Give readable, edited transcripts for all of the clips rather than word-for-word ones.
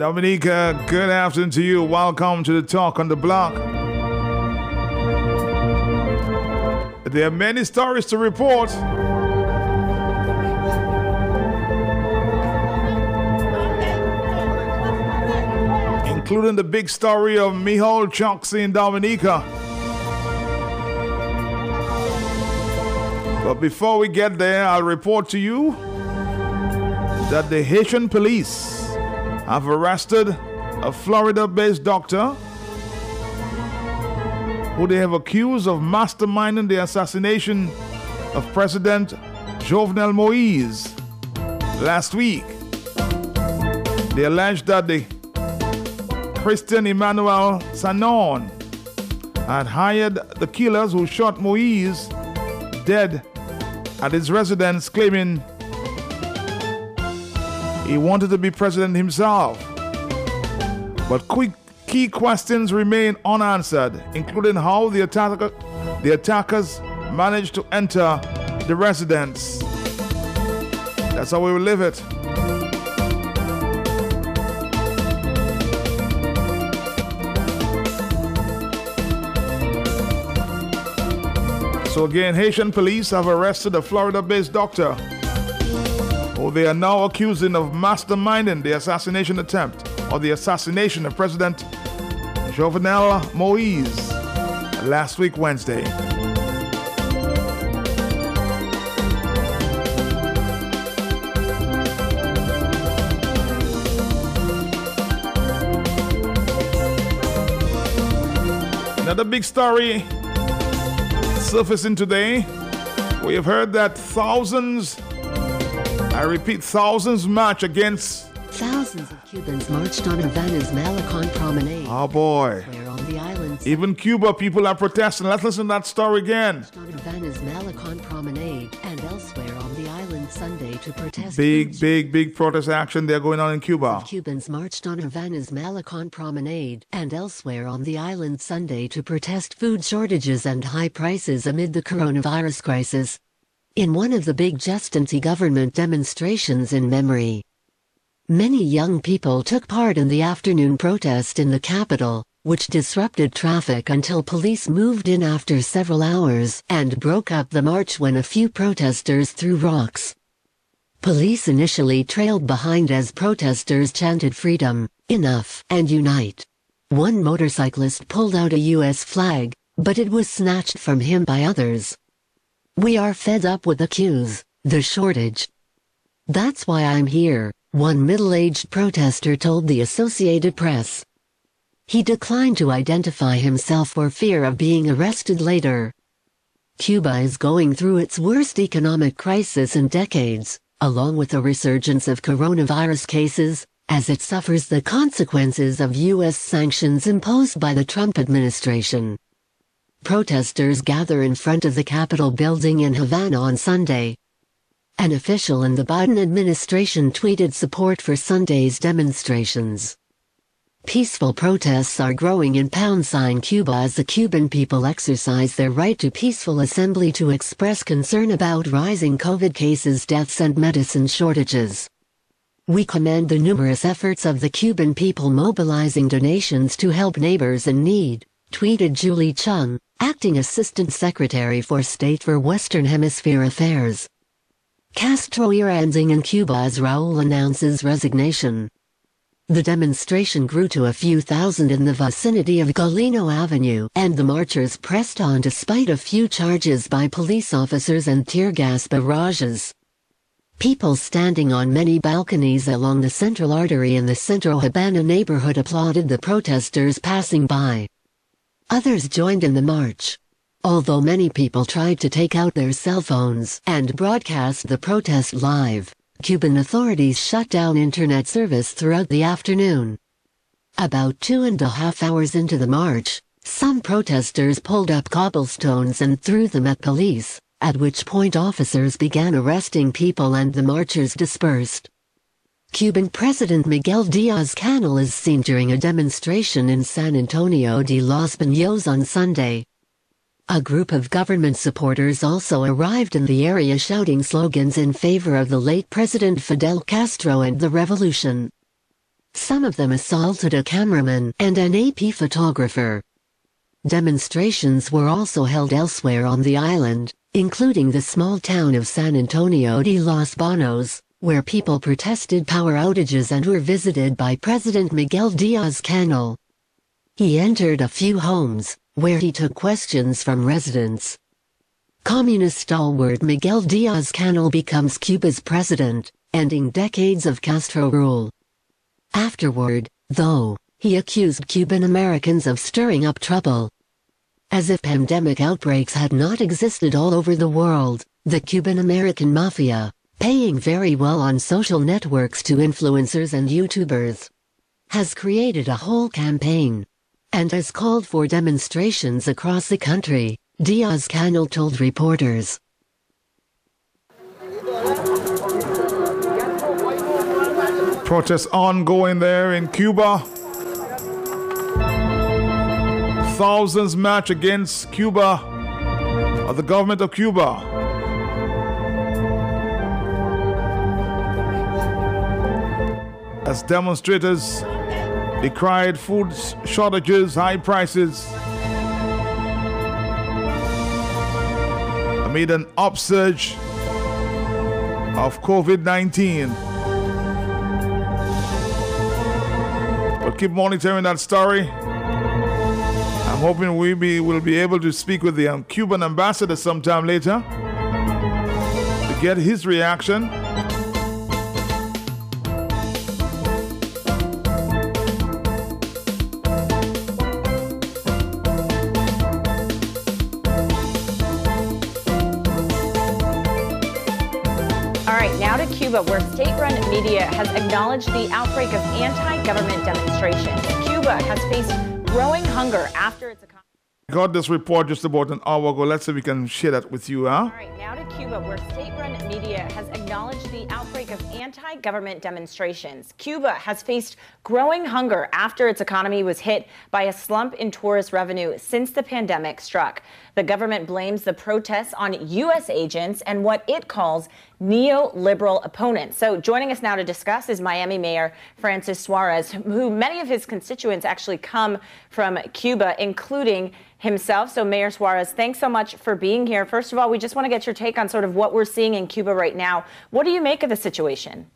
Dominica, good afternoon to you. Welcome to the Talk on the Block. There are many stories to report. Including the big story of Mihal Choksi in Dominica. But before we get there, I'll report to you that the Haitian police have arrested a Florida-based doctor who they have accused of masterminding the assassination of President Jovenel Moïse last week. They allege that the Christian Emmanuel Sanon had hired the killers who shot Moïse dead at his residence, claiming he wanted to be president himself. But key questions remain unanswered, including how the attackers managed to enter the residence. That's how we will live it. So again, Haitian police have arrested a Florida-based doctor who they are now accusing of masterminding the assassination attempt or the assassination of President Jovenel Moïse last week, Wednesday. Another big story surfacing today. We have heard that thousands, I repeat, thousands march against. Thousands of Cubans marched on Havana's Malecon Promenade. Oh boy. Where on the islands. Even Cuba people are protesting. Let's listen to that story again. On Havana's Malecon Promenade and elsewhere on the island Sunday to protest. Big protest action there going on in Cuba. Cubans marched on Havana's Malecon Promenade and elsewhere on the island Sunday to protest food shortages and high prices amid the coronavirus crisis. In one of the big anti-government demonstrations in memory, many young people took part in the afternoon protest in the capital, which disrupted traffic until police moved in after several hours and broke up the march when a few protesters threw rocks. Police initially trailed behind as protesters chanted freedom, enough, and unite. One motorcyclist pulled out a U.S. flag, but it was snatched from him by others. "We are fed up with the queues, the shortage. That's why I'm here," one middle-aged protester told the Associated Press. He declined to identify himself for fear of being arrested later. Cuba is going through its worst economic crisis in decades, along with a resurgence of coronavirus cases, as it suffers the consequences of U.S. sanctions imposed by the Trump administration. Protesters gather in front of the Capitol building in Havana on Sunday. An official in the Biden administration tweeted support for Sunday's demonstrations. Peaceful protests are growing in Cuba as the Cuban people exercise their right to peaceful assembly to express concern about rising COVID cases, deaths, and medicine shortages. "We commend the numerous efforts of the Cuban people mobilizing donations to help neighbors in need," tweeted Julie Chung, acting Assistant Secretary for State for Western Hemisphere Affairs. Castro ending in Cuba as Raul announces resignation. The demonstration grew to a few thousand in the vicinity of Galeno Avenue, and the marchers pressed on despite a few charges by police officers and tear gas barrages. People standing on many balconies along the central artery in the Centro Habana neighborhood applauded the protesters passing by. Others joined in the march. Although many people tried to take out their cell phones and broadcast the protest live, Cuban authorities shut down internet service throughout the afternoon. About 2.5 hours into the march, some protesters pulled up cobblestones and threw them at police, at which point officers began arresting people and the marchers dispersed. Cuban President Miguel Diaz-Canel is seen during a demonstration in San Antonio de los Baños on Sunday. A group of government supporters also arrived in the area shouting slogans in favor of the late President Fidel Castro and the revolution. Some of them assaulted a cameraman and an AP photographer. Demonstrations were also held elsewhere on the island, including the small town of San Antonio de los Banos, where people protested power outages and were visited by President Miguel Diaz-Canel. He entered a few homes, where he took questions from residents. Communist stalwart Miguel Diaz-Canel becomes Cuba's president, ending decades of Castro rule. Afterward, though, he accused Cuban Americans of stirring up trouble. As if pandemic outbreaks had not existed all over the world, the Cuban-American mafia, paying very well on social networks to influencers and YouTubers, has created a whole campaign and has called for demonstrations across the country, Diaz-Canel told reporters. Protests ongoing there in Cuba. Thousands march against Cuba, or the government of Cuba. As demonstrators decried food shortages, high prices, amid an upsurge of COVID-19. We'll keep monitoring that story. I'm hoping we'll be able to speak with the Cuban ambassador sometime later to get his reaction. All right, now to Cuba, where state-run media has acknowledged the outbreak of anti-government demonstrations. Cuba has faced growing hunger after its economy. I got this report just about an hour ago. Let's see if we can share that with you, huh? All right, now to Cuba, where state-run media has acknowledged the outbreak of anti-government demonstrations. Cuba has faced growing hunger after its economy was hit by a slump in tourist revenue since the pandemic struck. The government blames the protests on U.S. agents and what it calls neoliberal opponents. So joining us now to discuss is Miami Mayor Francis Suarez, who many of his constituents actually come from Cuba, including himself. So Mayor Suarez, thanks so much for being here. First of all, we just want to get your take on sort of what we're seeing in Cuba right now. What do you make of the situation?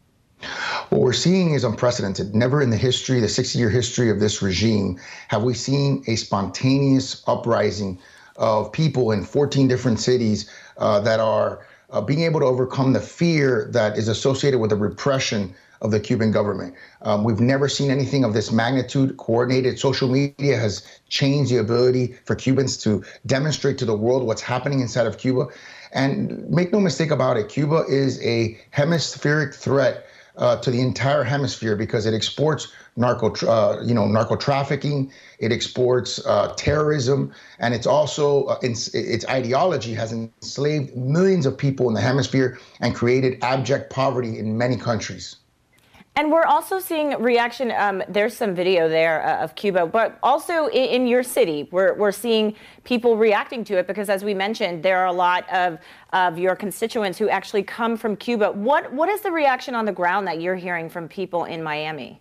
What we're seeing is unprecedented. Never in the history, the 60-year history of this regime, have we seen a spontaneous uprising of people in 14 different cities that are being able to overcome the fear that is associated with the repression of the Cuban government. We've never seen anything of this magnitude coordinated. Social media has changed the ability for Cubans to demonstrate to the world what's happening inside of Cuba. And make no mistake about it, Cuba is a hemispheric threat to the entire hemisphere because it exports narco trafficking, it exports terrorism, and it's also its ideology has enslaved millions of people in the hemisphere and created abject poverty in many countries. And we're also seeing reaction. There's some video there of Cuba, but also in your city, we're seeing people reacting to it because, as we mentioned, there are a lot of your constituents who actually come from Cuba. What is the reaction on the ground that you're hearing from people in Miami?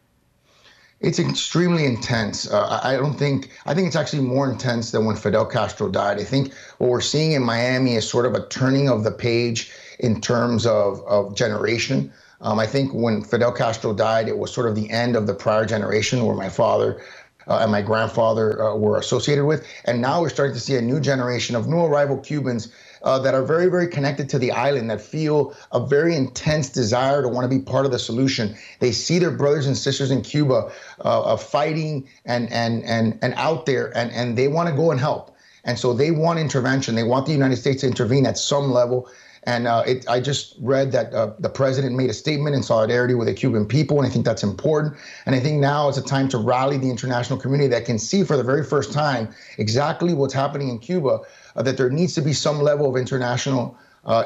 It's extremely intense. I think it's actually more intense than when Fidel Castro died. I think what we're seeing in Miami is sort of a turning of the page in terms of generation. I think when Fidel Castro died, it was sort of the end of the prior generation where my father and my grandfather were associated with. And now we're starting to see a new generation of new arrival Cubans that are very, very connected to the island, that feel a very intense desire to want to be part of the solution. They see their brothers and sisters in Cuba fighting and out there, and they want to go and help. And so they want intervention. They want the United States to intervene at some level. And I just read that the president made a statement in solidarity with the Cuban people, and I think that's important. And I think now is a time to rally the international community that can see for the very first time exactly what's happening in Cuba, that there needs to be some level of international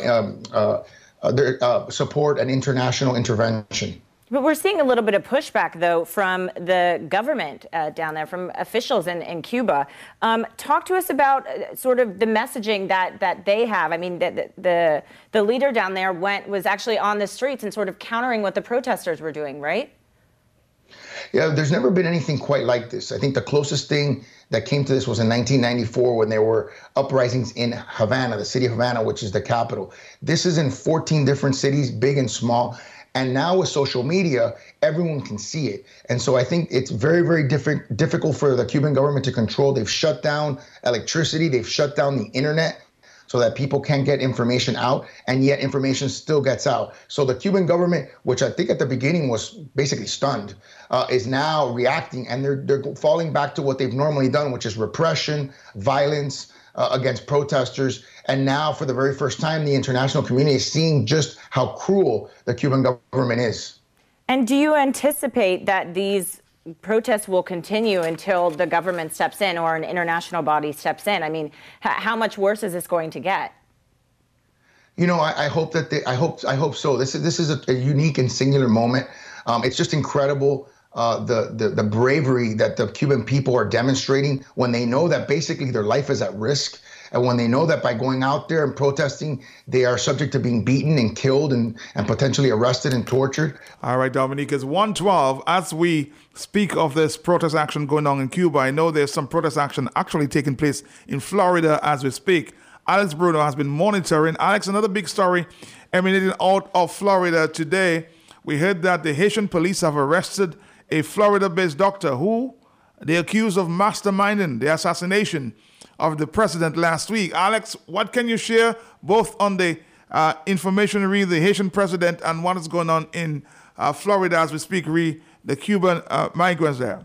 support and international intervention. But we're seeing a little bit of pushback, though, from the government down there, from officials in Cuba. Talk to us about sort of the messaging that they have. I mean, the leader down there was actually on the streets and sort of countering what the protesters were doing, right? Yeah, there's never been anything quite like this. I think the closest thing that came to this was in 1994 when there were uprisings in Havana, the city of Havana, which is the capital. This is in 14 different cities, big and small. And now with social media, everyone can see it. And so I think it's very, very difficult for the Cuban government to control. They've shut down electricity. They've shut down the internet so that people can't get information out, and yet information still gets out. So the Cuban government, which I think at the beginning was basically stunned, is now reacting, and they're falling back to what they've normally done, which is repression, violence against protesters. And now, for the very first time, the international community is seeing just how cruel the Cuban government is. And do you anticipate that these protests will continue until the government steps in or an international body steps in? I mean, how much worse is this going to get? You know, I hope that I hope so. This is a unique and singular moment. It's just incredible the bravery that the Cuban people are demonstrating when they know that basically their life is at risk. And when they know that by going out there and protesting, they are subject to being beaten and killed and potentially arrested and tortured. All right, Dominique, it's 1:12. As we speak of this protest action going on in Cuba, I know there's some protest action actually taking place in Florida as we speak. Alex Bruno has been monitoring. Alex, another big story emanating out of Florida today. We heard that the Haitian police have arrested a Florida-based doctor who they accuse of masterminding the assassination of the president last week. Alex, what can you share both on the information re the Haitian president and what is going on in Florida as we speak re the Cuban migrants there?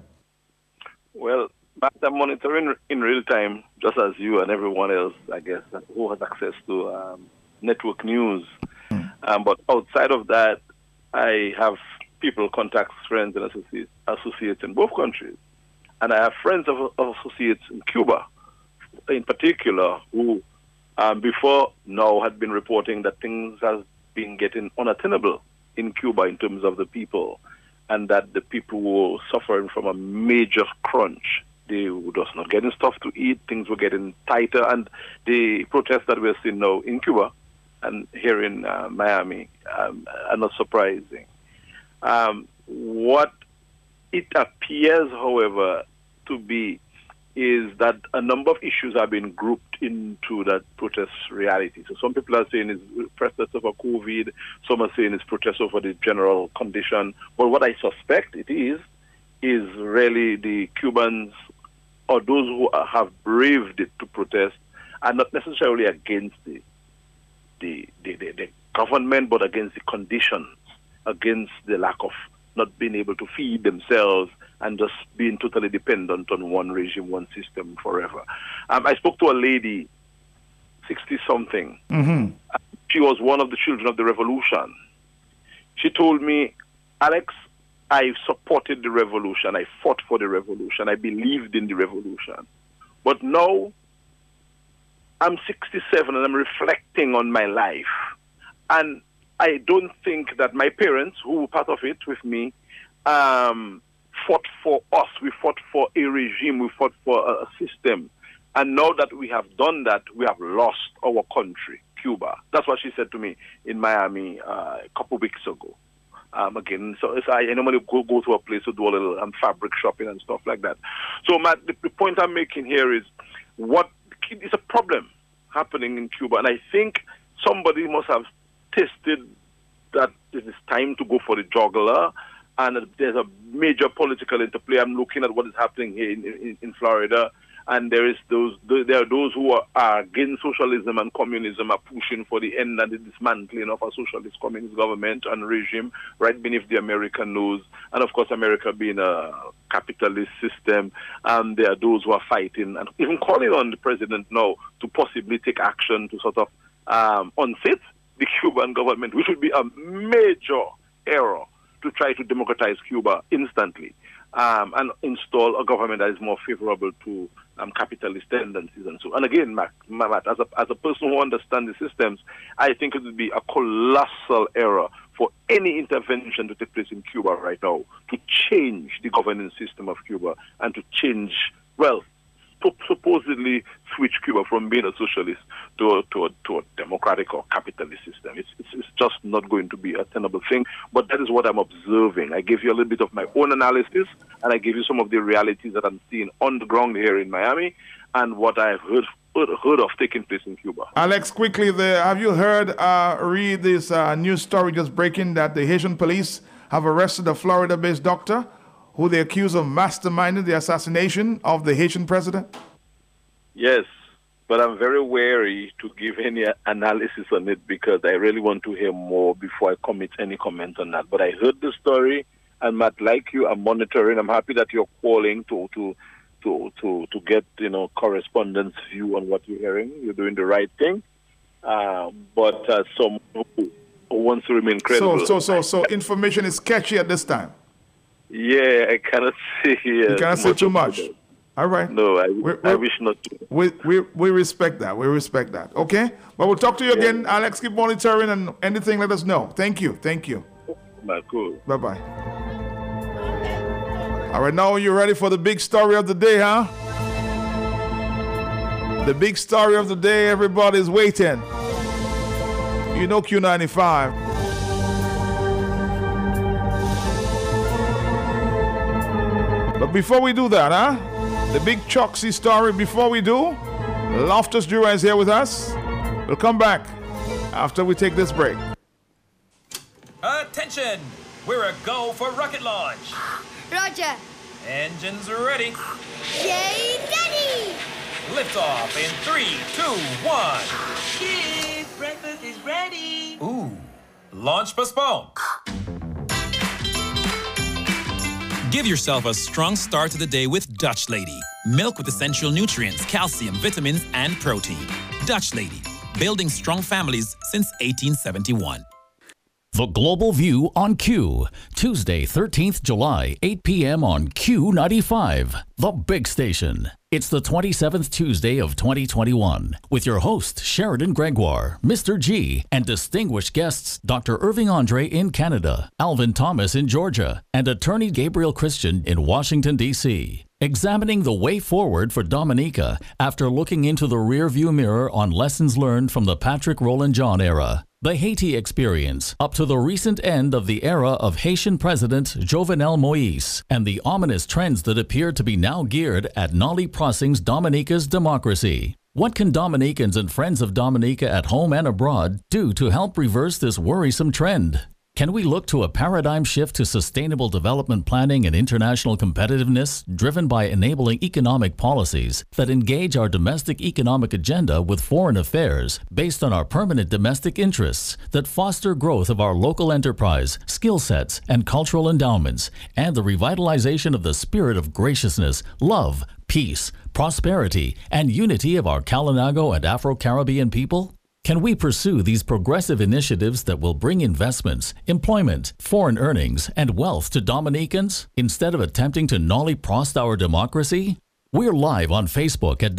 Well, I'm monitoring in real time, just as you and everyone else, I guess, who has access to network news. But outside of that, I have people, contacts, friends, and associates in both countries. And I have friends of associates in Cuba, in particular, who before now had been reporting that things have been getting unattainable in Cuba in terms of the people, and that the people were suffering from a major crunch. They were just not getting stuff to eat, things were getting tighter, and the protests that we're seeing now in Cuba and here in Miami are not surprising. What it appears, however, to be is that a number of issues have been grouped into that protest reality. So some people are saying it's protests over COVID, some are saying it's protests over the general condition. But what I suspect it is really the Cubans or those who have braved it to protest are not necessarily against the government, but against the conditions, against the lack of not being able to feed themselves and just being totally dependent on one regime, one system forever. I spoke to a lady, 60-something. Mm-hmm. She was one of the children of the revolution. She told me, Alex, I supported the revolution. I fought for the revolution. I believed in the revolution. But now I'm 67 and I'm reflecting on my life. And I don't think that my parents, who were part of it with me, fought for us. We fought for a regime. We fought for a system. And now that we have done that, we have lost our country, Cuba. That's what she said to me in Miami a couple weeks ago. Again, so I normally go to a place to do a little fabric shopping and stuff like that. So the point I'm making here is what is a problem happening in Cuba. And I think somebody must have tasted that it is time to go for the jugular, and there's a major political interplay. I'm looking at what is happening here in Florida, and there are those who are against socialism and communism, are pushing for the end and the dismantling of a socialist communist government and regime right beneath the American nose. And of course, America being a capitalist system, and there are those who are fighting and even calling on the president now to possibly take action to sort of unseat the Cuban government, which would be a major error to try to democratize Cuba instantly and install a government that is more favorable to capitalist tendencies and so on. And again, Matt, as a person who understands the systems, I think it would be a colossal error for any intervention to take place in Cuba right now to change the governing system of Cuba and to change, well, supposedly switch Cuba from being a socialist to a democratic or capitalist system. It's just just not going to be a tenable thing. But that is what I'm observing. I gave you a little bit of my own analysis, and I gave you some of the realities that I'm seeing on the ground here in Miami and what I've heard of taking place in Cuba. Alex, quickly there, have you heard, read this news story just breaking that the Haitian police have arrested a Florida-based doctor who they accuse of masterminding the assassination of the Haitian president? Yes, but I'm very wary to give any analysis on it because I really want to hear more before I commit any comment on that. But I heard the story, and Matt, like you, I'm monitoring. I'm happy that you're calling to get correspondence view on what you're hearing. You're doing the right thing. But some who wants to remain credible. So information is sketchy at this time. Yeah, I cannot say. You cannot say too much. All right. No, I wish not to. We respect that. We respect that. Okay? But we'll talk to you again. Alex, keep monitoring, and anything, let us know. Thank you. Cool. Bye-bye. All right, now you ready for the big story of the day, huh? The big story of the day, everybody's waiting. You know Q95. But before we do that, the big Choxy story, before we do, Loftus Jura is here with us. We'll come back after we take this break. Attention! We're a go for rocket launch. Roger. Engines ready. Yay, Daddy! Liftoff in 3, 2, 1. Kids, breakfast is ready. Ooh, launch postponed. Give yourself a strong start to the day with Dutch Lady. Milk with essential nutrients, calcium, vitamins, and protein. Dutch Lady, building strong families since 1871. The Global View on Q, Tuesday, 13th July, 8 p.m. on Q95, the big station. It's the 27th Tuesday of 2021, with your host, Sheridan Gregoire, Mr. G, and distinguished guests, Dr. Irving Andre in Canada, Alvin Thomas in Georgia, and attorney Gabriel Christian in Washington, D.C., examining the way forward for Dominica after looking into the rearview mirror on lessons learned from the Patrick Roland John era, the Haiti experience up to the recent end of the era of Haitian President Jovenel Moïse, and the ominous trends that appear to be now geared at Nolly Prossing's Dominica's democracy. What can Dominicans and friends of Dominica at home and abroad do to help reverse this worrisome trend? Can we look to a paradigm shift to sustainable development planning and international competitiveness driven by enabling economic policies that engage our domestic economic agenda with foreign affairs based on our permanent domestic interests that foster growth of our local enterprise, skill sets, and cultural endowments, and the revitalization of the spirit of graciousness, love, peace, prosperity, and unity of our Kalinago and Afro-Caribbean people? Can we pursue these progressive initiatives that will bring investments, employment, foreign earnings, and wealth to Dominicans instead of attempting to Nolly Prost our democracy? We're live on Facebook at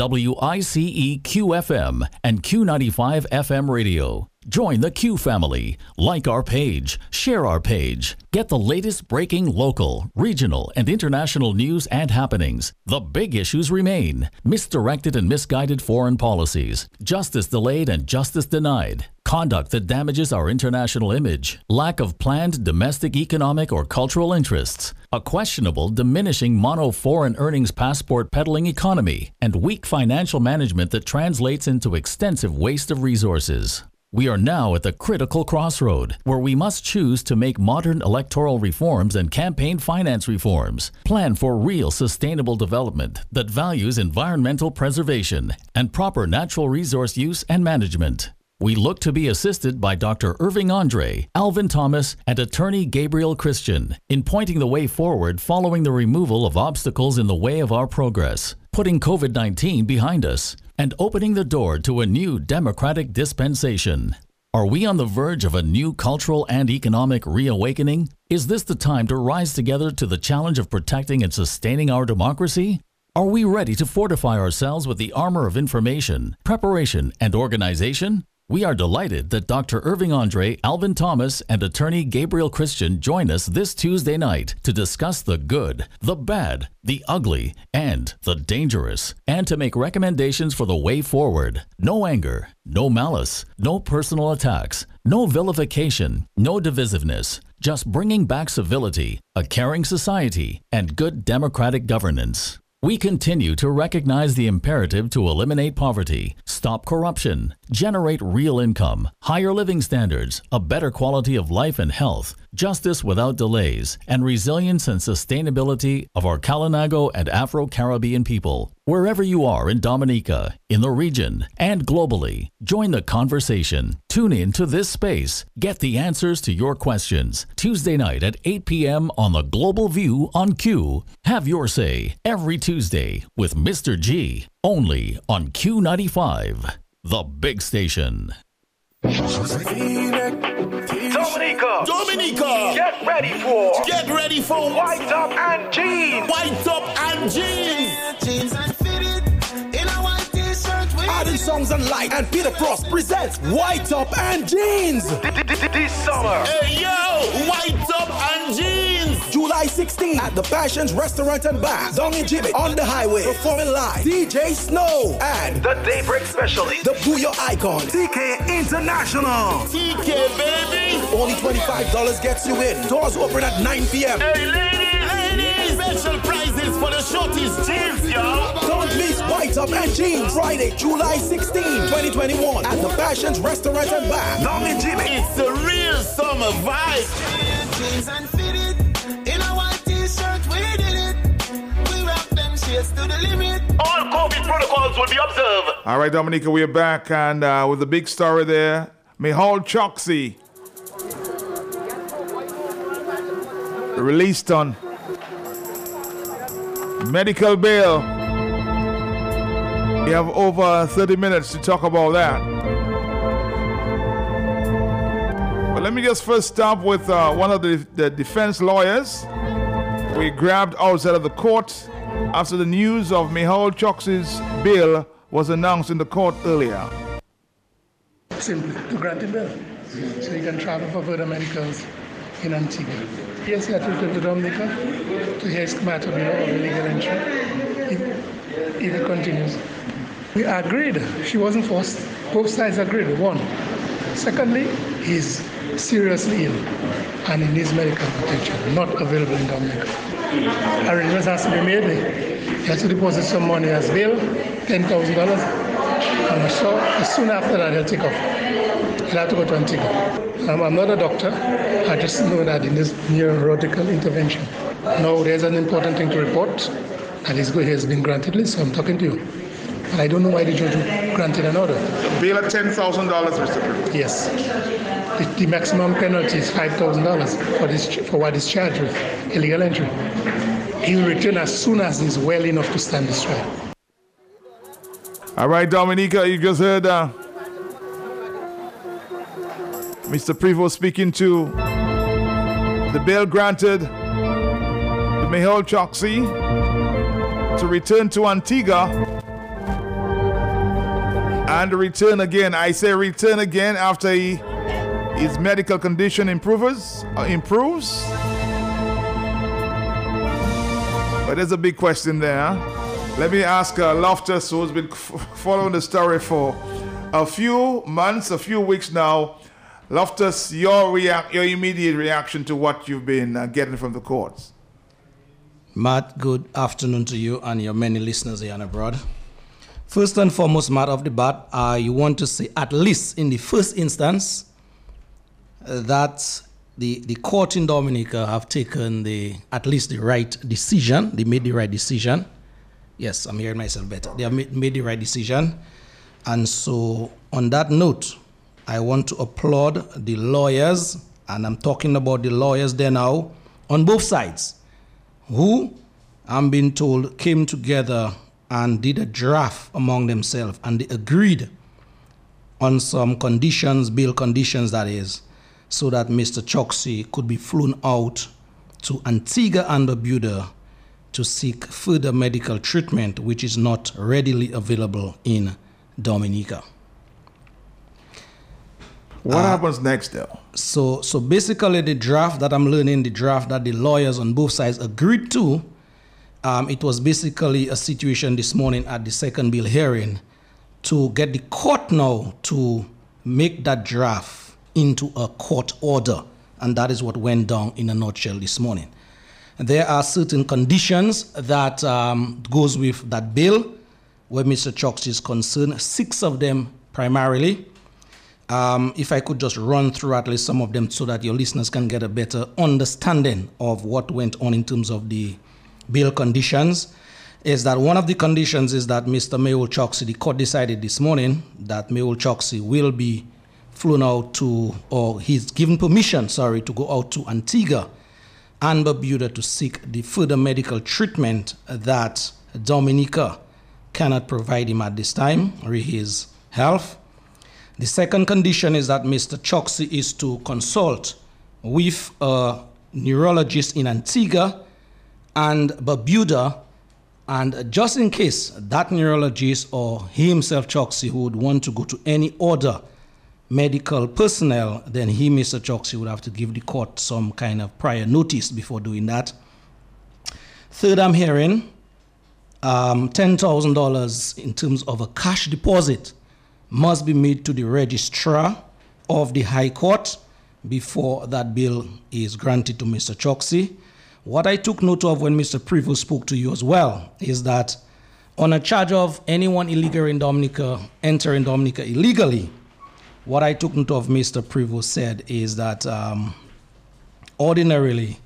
WICE-QFM and Q95 FM Radio. Join the Q family. Like our page. Share our page. Get the latest breaking local, regional, and international news and happenings. The big issues remain. Misdirected and misguided foreign policies. Justice delayed and justice denied. Conduct that damages our international image. Lack of planned domestic economic or cultural interests. A questionable, diminishing mono-foreign earnings passport peddling economy. And weak financial management that translates into extensive waste of resources. We are now at the critical crossroad where we must choose to make modern electoral reforms and campaign finance reforms, plan for real sustainable development that values environmental preservation and proper natural resource use and management. We look to be assisted by Dr. Irving Andre, Alvin Thomas, and attorney Gabriel Christian in pointing the way forward following the removal of obstacles in the way of our progress, putting COVID-19 behind us, and opening the door to a new democratic dispensation. Are we on the verge of a new cultural and economic reawakening? Is this the time to rise together to the challenge of protecting and sustaining our democracy? Are we ready to fortify ourselves with the armor of information, preparation, and organization? We are delighted that Dr. Irving Andre, Alvin Thomas, and attorney Gabriel Christian join us this Tuesday night to discuss the good, the bad, the ugly, and the dangerous, and to make recommendations for the way forward. No anger, no malice, no personal attacks, no vilification, no divisiveness, just bringing back civility, a caring society, and good democratic governance. We continue to recognize the imperative to eliminate poverty, stop corruption, generate real income, higher living standards, a better quality of life and health, justice without delays, and resilience and sustainability of our Kalinago and Afro-Caribbean people. Wherever you are in Dominica, in the region, and globally, join the conversation. Tune in to this space. Get the answers to your questions. Tuesday night at 8 p.m. on the Global View on Q. Have your say every Tuesday with Mr. G. Only on Q95, the big station. Dominica, get ready for White Top and Jeans. White Top and Jeans. Jeans and fitted in a white t-shirt with Adding Songs and Light and Peter Frost presents White Top and Jeans this summer. Hey yo, White Top and Jeans. July 16th at the Passions Restaurant and Bar, down in Gibbet on the highway. Performing live, DJ Snow and the Daybreak Specialist, the Booyah Icon, TK International. TK baby. Only $25 gets you in. Doors open at 9 p.m. Hey ladies, special prizes for the shorties jeans, yo. Don't miss White Up and Jeans, Friday, July 16, 2021 at the Passions Restaurant and Bar, down in Gibbet. It's a real summer vibe. Jeans and fitted in a white t-shirt, we did it. We rock them shades to the limit. All COVID protocols will be observed. All right, Dominica, we are back, and with the big story there, Mehul Choksi released on medical bail. We have over 30 minutes to talk about that. But let me just first start with one of the defense lawyers we grabbed outside of the court after the news of Mehul Choksi's bail was announced in the court earlier. Simply to grant him bail, so he can travel for further medicals in Antigua. Yes, he had to return to Dominica to hear his matter of illegal entry if it continues. We agreed. She wasn't forced. Both sides agreed. One. Secondly, he's seriously ill and he needs medical protection, not available in Dominica. Arrangements has to be made. He has to deposit some money as bail, $10,000. And so as soon after that, he'll take off. He'll have to go to Antigua. I'm not a doctor. I just know that in this neurological intervention. No, there's an important thing to report. That is good. He has been granted, so I'm talking to you. But I don't know why the judge granted an order. Bail at $10,000, Mr. President. Yes. The maximum penalty is $5,000 for what is charged with illegal entry. He will return as soon as he's well enough to stand this trial. All right, Dominica, you just heard Mr. Prevost speaking to the bail granted to Mehul Choksi to return to Antigua and return again. I say return again after his medical condition improves. But there's a big question there. Let me ask Loftus, who's been following the story for a few months, a few weeks now. Loftus, your immediate reaction to what you've been getting from the courts. Matt, good afternoon to you and your many listeners here and abroad. First and foremost, Matt of the bat, you want to say, at least in the first instance, that the court in Dominica have taken at least the right decision. They made the right decision. Yes, I'm hearing myself better. They have made the right decision. And so on that note, I want to applaud the lawyers, and I'm talking about the lawyers there now, on both sides, who, I'm being told, came together and did a draft among themselves, and they agreed on some conditions, bail conditions that is, so that Mr. Choksi could be flown out to Antigua and Barbuda to seek further medical treatment, which is not readily available in Dominica. What happens next, though? So basically, the draft that I'm learning, the draft that the lawyers on both sides agreed to, it was basically a situation this morning at the second bill hearing to get the court now to make that draft into a court order. And that is what went down in a nutshell this morning. There are certain conditions that goes with that bill where Mr. Choksi is concerned, 6 of them primarily. If I could just run through at least some of them so that your listeners can get a better understanding of what went on in terms of the bill conditions, is that one of the conditions is that Mr. Mehul Choksi, the court decided this morning that Mehul Choksi will be flown out to, or he's given permission, to go out to Antigua and Barbuda to seek the further medical treatment that Dominica cannot provide him at this time, or his health. The second condition is that Mr. Choksi is to consult with a neurologist in Antigua and Barbuda, and just in case that neurologist or he himself, Choksi, who would want to go to any other medical personnel, then he, Mr. Choksi, would have to give the court some kind of prior notice before doing that. Third, I'm hearing $10,000 in terms of a cash deposit must be made to the registrar of the High Court before that bill is granted to Mr. Choksi. What I took note of when Mr. Prevost spoke to you as well is that on a charge of anyone illegal in Dominica, entering Dominica illegally, what I took note of Mr. Prevost said is that ordinarily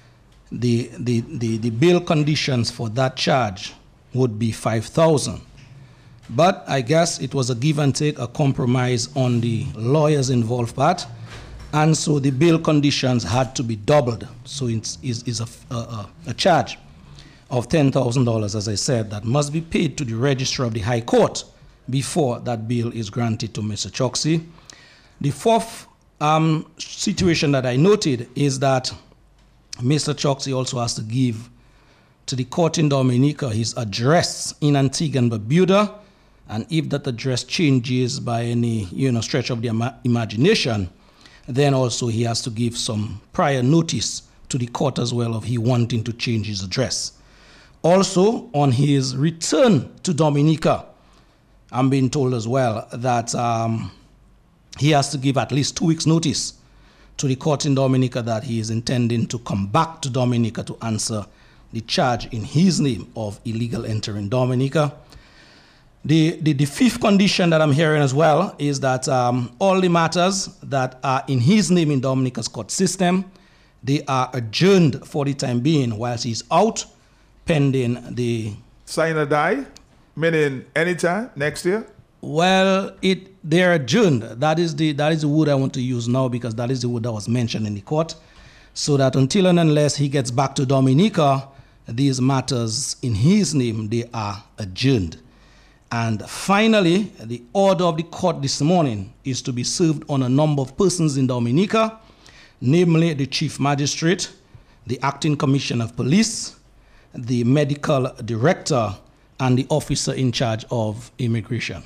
the bail conditions for that charge would be $5,000. But I guess it was a give and take, a compromise on the lawyers involved part. And so the bail conditions had to be doubled. So it's a charge of $10,000, as I said, that must be paid to the registrar of the High Court before that bail is granted to Mr. Choksi. The fourth situation that I noted is that Mr. Choksi also has to give to the court in Dominica his address in Antigua and Barbuda, and if that address changes by any stretch of the imagination, then also he has to give some prior notice to the court as well of he wanting to change his address. Also, on his return to Dominica, I'm being told as well that he has to give at least 2 weeks' notice to the court in Dominica that he is intending to come back to Dominica to answer the charge in his name of illegal entering Dominica. The fifth condition that I'm hearing as well is that all the matters that are in his name in Dominica's court system, they are adjourned for the time being whilst he's out, pending the... Sign or die? Meaning anytime next year? Well, they're adjourned. That is the word I want to use now, because that is the word that was mentioned in the court. So that until and unless he gets back to Dominica, these matters in his name, they are adjourned. And finally, the order of the court this morning is to be served on a number of persons in Dominica, namely the chief magistrate, the acting commissioner of police, the medical director, and the officer in charge of immigration.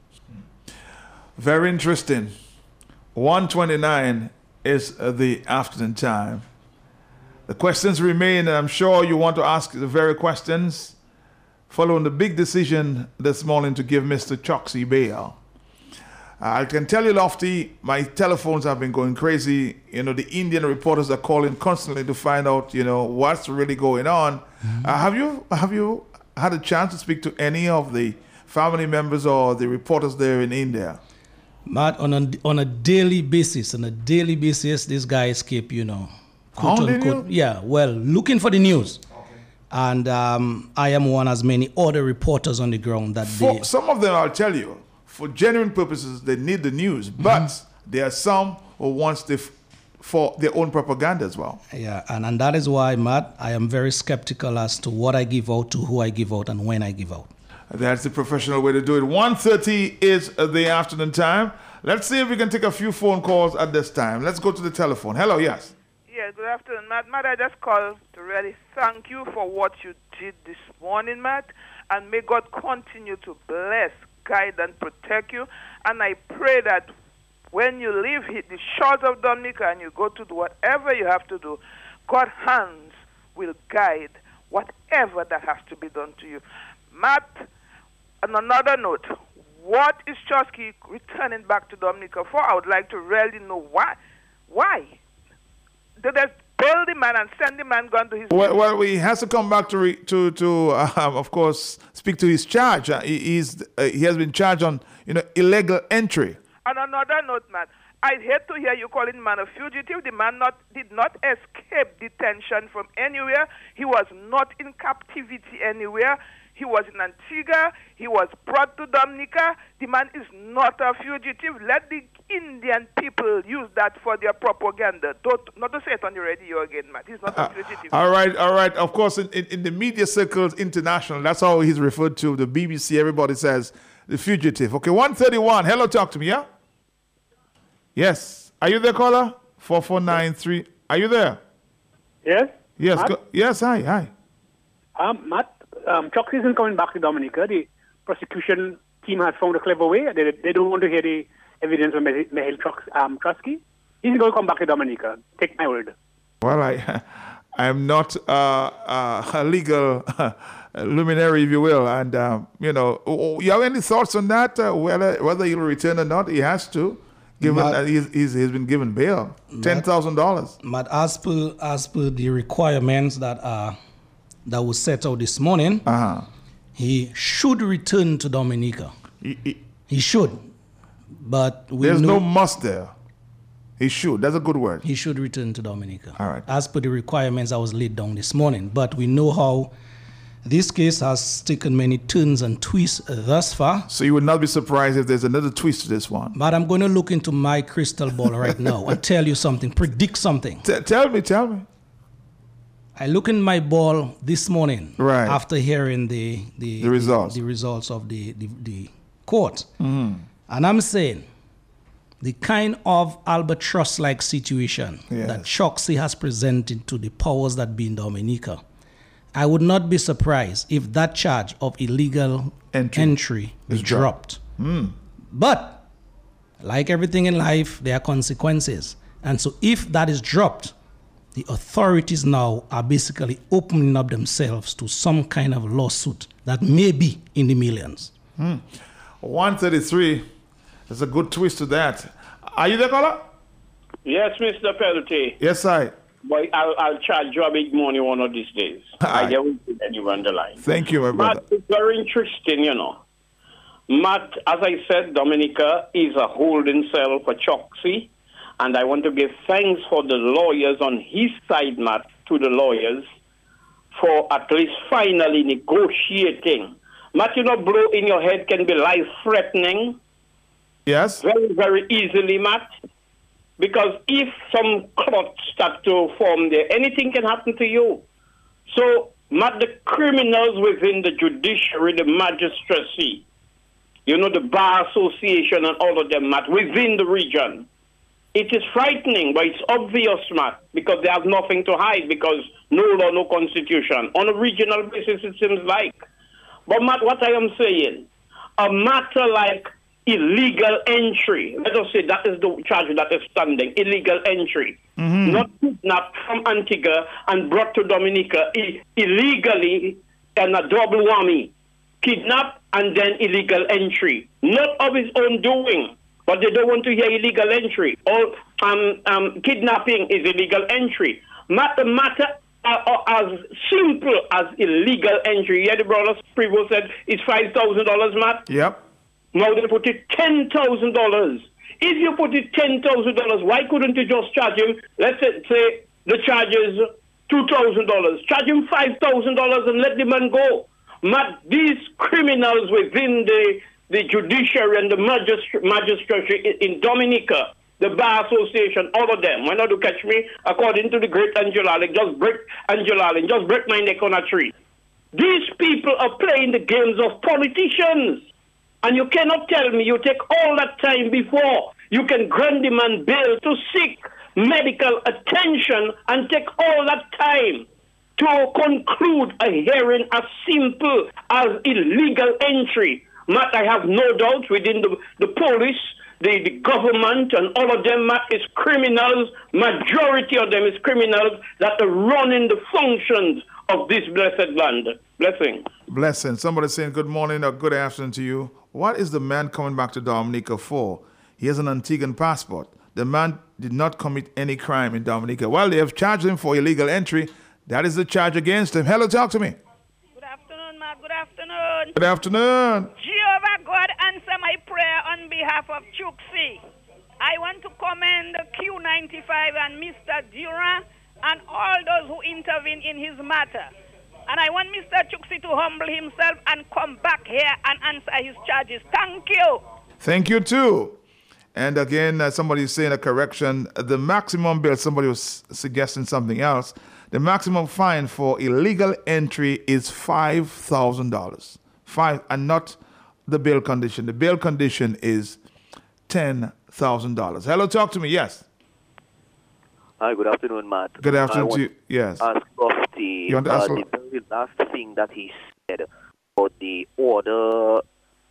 Very interesting. 1:29 is the afternoon time. The questions remain, and I'm sure you want to ask the very questions following the big decision this morning to give Mr. Choksi bail. I can tell you, Lofty, my telephones have been going crazy. The Indian reporters are calling constantly to find out, what's really going on. Mm-hmm. Have you had a chance to speak to any of the family members or the reporters there in India? Matt, on a daily basis, these guys keep, quote unquote, looking for the news. And I am one as many other reporters on the ground that some of them, I'll tell you, for genuine purposes, they need the news. But there are some who want for their own propaganda as well. Yeah, and that is why, Matt, I am very skeptical as to what I give out, to who I give out, and when I give out. That's the professional way to do it. 1:30 is the afternoon time. Let's see if we can take a few phone calls at this time. Let's go to the telephone. Hello, yes. Yeah, good afternoon, Matt. Matt, I just called to really thank you for what you did this morning, Matt. And may God continue to bless, guide, and protect you. And I pray that when you leave the shores of Dominica and you go to do whatever you have to do, God's hands will guide whatever that has to be done to you. Matt, on another note, what is Chusky returning back to Dominica for? I would like to really know why. Why? Did they bail the man and send the man gone to his... Well, he has to come back to of course, speak to his charge. He has been charged on, illegal entry. On another note, man, I'd hate to hear you calling the man a fugitive. The man did not escape detention from anywhere. He was not in captivity anywhere. He was in Antigua. He was brought to Dominica. The man is not a fugitive. Let the Indian people use that for their propaganda. Not to say it on the radio again, man. He's not a fugitive. All right. Of course, in the media circles international, that's how he's referred to. The BBC, everybody says the fugitive. Okay, 131. Hello, talk to me, yeah? Yes. Are you there, caller? 4493. Are you there? Yes. Yes. Yes. Hi. Matt, Chuck isn't coming back to Dominica. The prosecution team has found a clever way. They don't want to hear the evidence of Mihail Chusky. He's going to come back to Dominica. Take my word. Well, I'm not a legal luminary, if you will, and you have any thoughts on that? Whether he'll return or not, he has to. Given that he's been given bail, $10,000. But as per the requirements that was set out this morning, he should return to Dominica. He should, but there's no must there. He should. That's a good word. He should return to Dominica. All right. As per the requirements that was laid down this morning, but we know how this case has taken many turns and twists thus far. So you would not be surprised if there's another twist to this one. But I'm going to look into my crystal ball right now and tell you something, predict something. Tell me. I look in my ball this morning, right, after hearing the results of the court. Mm-hmm. And I'm saying the kind of albatross-like situation that Chokshi has presented to the powers that be in Dominica, I would not be surprised if that charge of illegal entry is dropped. But, like everything in life, there are consequences. And so if that is dropped, the authorities now are basically opening up themselves to some kind of lawsuit that may be in the millions. 133, there's a good twist to that. Are you there, caller? Yes, Mr. Pelty. Yes, I. Boy, I'll charge you a big money one of these days. I don't put anyone on the line. Thank you, my brother. Matt, it's very interesting, Matt, as I said, Dominica is a holding cell for Chokshi, and I want to give thanks for the lawyers on his side, Matt, to the lawyers, for at least finally negotiating. Matt, blow in your head can be life-threatening. Yes. Very, very easily, Matt. Because if some clots start to form there, anything can happen to you. So, Matt, the criminals within the judiciary, the magistracy, the Bar Association and all of them, Matt, within the region, it is frightening, but it's obvious, Matt, because they have nothing to hide, because no law, no constitution. On a regional basis, it seems like. But, Matt, what I am saying, a matter like illegal entry. Let us say that is the charge that is standing. Illegal entry. Mm-hmm. Not kidnapped from Antigua and brought to Dominica illegally, and a double whammy. Kidnap and then illegal entry. Not of his own doing, but they don't want to hear illegal entry. Or kidnapping is illegal entry. The matter as simple as illegal entry. Yeah, the brother Prevost said it's $5,000, Matt. Yep. Now they put it $10,000. If you put it $10,000, why couldn't you just charge him? Let's say the charge is $2,000. Charge him $5,000 and let the man go. These criminals within the judiciary and the magistracy in Dominica, the Bar Association, all of them, why not to catch me? According to the great Angela Allen, just break Angela Allen, just break my neck on a tree. These people are playing the games of politicians. And you cannot tell me you take all that time before you can grant the man bail to seek medical attention and take all that time to conclude a hearing as simple as illegal entry. Matt, I have no doubt within the police, the government and all of them is criminals. Majority of them is criminals that are running the functions of this blessed land. Blessing. Blessing. Somebody saying good morning or good afternoon to you. What is the man coming back to Dominica for? He has an Antiguan passport. The man did not commit any crime in Dominica. Well, they have charged him for illegal entry. That is the charge against him. Hello, talk to me. Good afternoon, Matt. Good afternoon. Good afternoon. Jehovah God, answer my prayer on behalf of Chuxi. I want to commend Q95 and Mr. Durant and all those who intervene in his matter. And I want Mr. Chuxi to humble himself and come back here and answer his charges. Thank you. Thank you, too. And again, somebody is saying a correction. The maximum bill, somebody was suggesting something else. The maximum fine for illegal entry is $5,000. And not the bail condition. The bail condition is $10,000. Hello, talk to me. Yes. Hi, good afternoon, Matt. Good afternoon to you. Yes. Ask Lofty the very last thing that he said about the order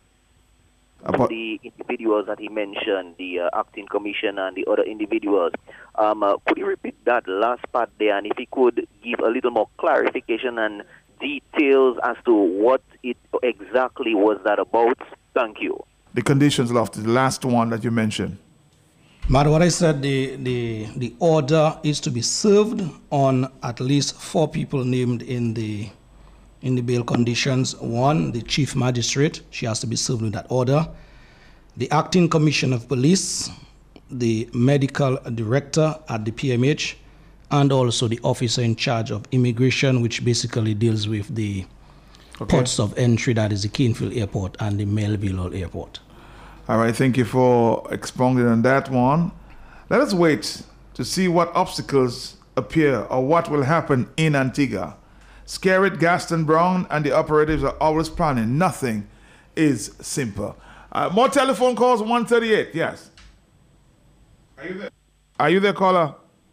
of the individuals that he mentioned, the acting commission and the other individuals. Could you repeat that last part there? And if he could give a little more clarification and details as to what it exactly was that about? Thank you. The conditions, Lofty, the last one that you mentioned. Matt, what I said, the order is to be served on at least 4 people named in the bail conditions. 1, the chief magistrate, she has to be served with that order. The acting commissioner of police, the medical director at the PMH, and also the officer in charge of immigration, which basically deals with the ports of entry, that is the Keenfield Airport and the Melville Airport. All right, thank you for expounding on that one. Let us wait to see what obstacles appear or what will happen in Antigua. Skerrit, Gaston Brown, and the operatives are always planning. Nothing is simple. More telephone calls, 138. Yes. Are you there? Are you there, caller?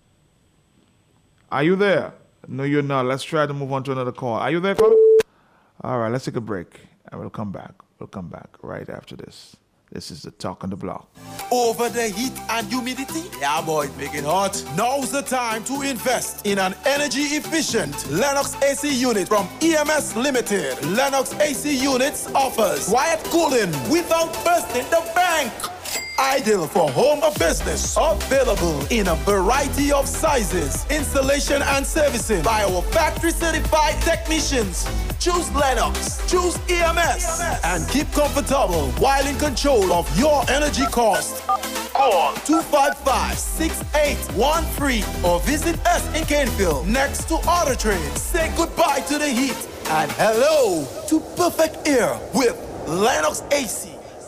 Are you there? No, you're not. Let's try to move on to another call. Are you there, caller? All right, let's take a break, and we'll come back. We'll come back right after this. This is the Talk on the Block. Over the heat and humidity? Yeah, boy, make it hot. Now's the time to invest in an energy-efficient Lennox AC unit from EMS Limited. Lennox AC Units offers quiet cooling without bursting the bank. Ideal for home or business. Available in a variety of sizes. Installation and servicing by our factory-certified technicians. Choose Lennox, choose EMS, and keep comfortable while in control of your energy cost. Call 255-6813 or visit us in Keenfield next to Auto Trade. Say goodbye to the heat and hello to perfect air with Lennox AC.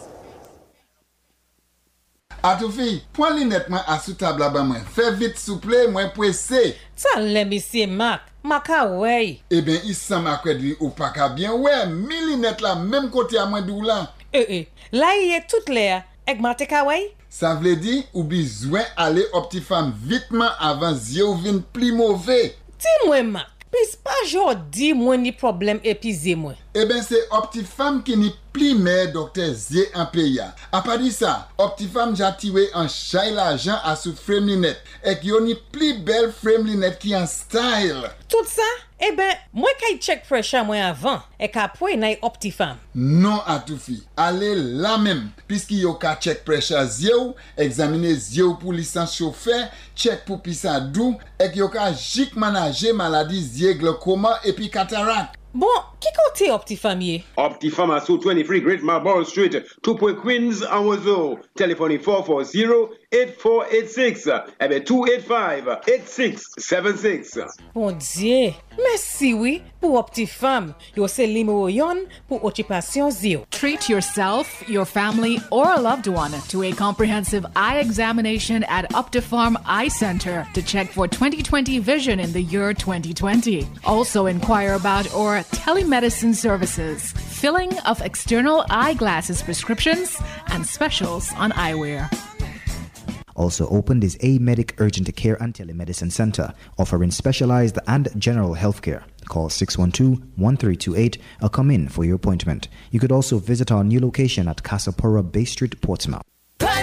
Atoufi, point linette moi à sous table là moi. Fais vite souple, moi pressé. Ça let me see Mac. Maka way. Eh bien, il semble à crédit ou pas ka bien ouais, millinette là même côté à moi dou là. Là il est tout l'air. Ek mate ka way. Ça veut dire ou besoin aller Optifam vitement avant yeux vin plus mauvais. Dis-moi Mac. Pis pas jodi moi ni problème épuisé moi. Eh ben c'est Optifam qui ni primaire docteur Zé en pays. A pas dit ça, Optifam j'ai tiré en chay l'argent à sous frame linette et qui ni plus belle frame linette qui en style. Tout ça? Eh ben, moi kay check pressure moi avant et qu'après nay Optifam. Non Atoufi, allez là même puisque yo ka check pressure zéro, examiner zéro pour licence chauffeur, check pour pisa dou et yo ka jik manager maladie zé glaucoma et puis cataracte. Bon, qui côté Optifam yé? Optifam à sous 23 Great Marlborough Street, 2 Queens, Awazo. Téléphone 440-8486. Eh bien, 285-8676. Bon Dieu, merci oui pour Optifam. Yo c'est numéro 1 pour occupation zéro. Treat yourself, your family, or a loved one to a comprehensive eye examination at Optifam Eye Center to check for 20/20 vision in the year 2020. Also inquire about our telemedicine services, filling of external eyeglasses prescriptions, and specials on eyewear. Also opened is A Medic Urgent Care and Telemedicine Center, offering specialized and general health care. Call 612-1328 or come in for your appointment. You could also visit our new location at Casapora Bay Street, Portsmouth. Time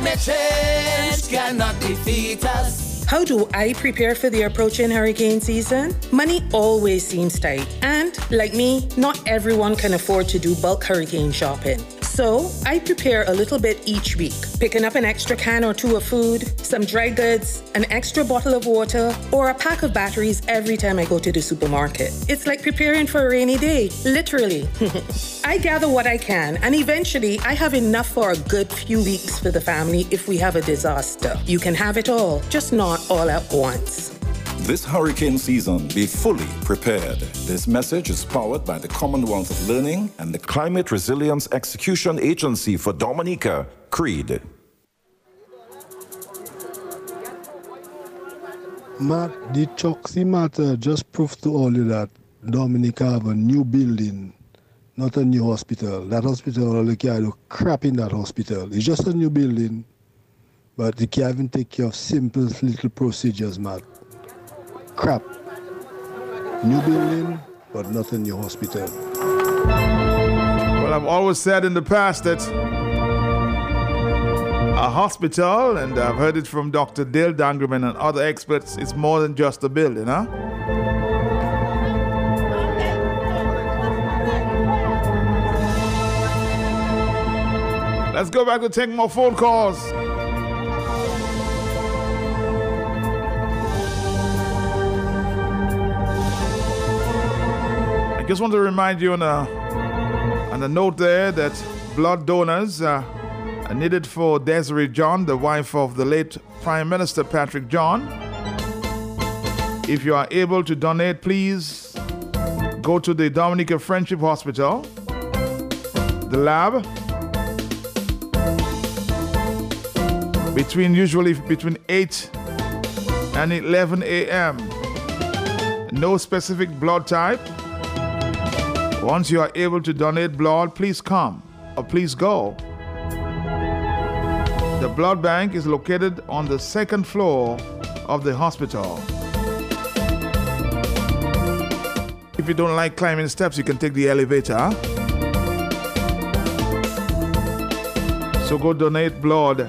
Climate change cannot defeat us. How do I prepare for the approaching hurricane season? Money always seems tight. And, like me, not everyone can afford to do bulk hurricane shopping. So, I prepare a little bit each week, picking up an extra can or two of food, some dry goods, an extra bottle of water, or a pack of batteries every time I go to the supermarket. It's like preparing for a rainy day, literally. I gather what I can, and eventually I have enough for a good few weeks for the family if we have a disaster. You can have it all, just not all at once. This hurricane season, be fully prepared. This message is powered by the Commonwealth of Learning and the Climate Resilience Execution Agency for Dominica, CREED. Matt, the Choxy matter just proved to all you that Dominica have a new building, not a new hospital. That hospital, all they can do crap in that hospital. It's just a new building, but they can't even take care of simple little procedures, Matt. Crap. New building, but not a new hospital. Well, I've always said in the past that a hospital, and I've heard it from Dr. Dale Dangerman and other experts, it's more than just a building, huh? Let's go back to take more phone calls. I just want to remind you on a note there that blood donors are needed for Desiree John, the wife of the late Prime Minister Patrick John. If you are able to donate, please go to the Dominica Friendship Hospital, the lab, usually between 8 and 11 a.m. No specific blood type. Once you are able to donate blood, please come or please go. The blood bank is located on the second floor of the hospital. If you don't like climbing steps, you can take the elevator. So go donate blood